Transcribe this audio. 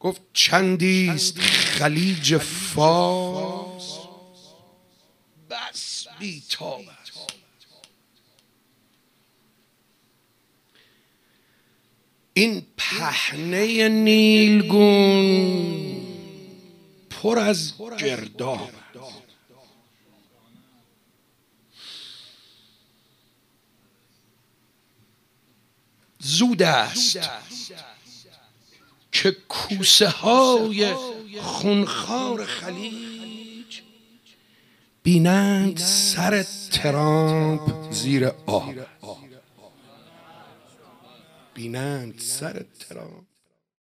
گفت چندیست خلیج فارس بس بی‌تاب است. این پهنه نیلگون پر از گرداب است. زود است که کوسه های خونخوار خلیج بینند سر ترامپ زیر آب. بینند سر ترامپ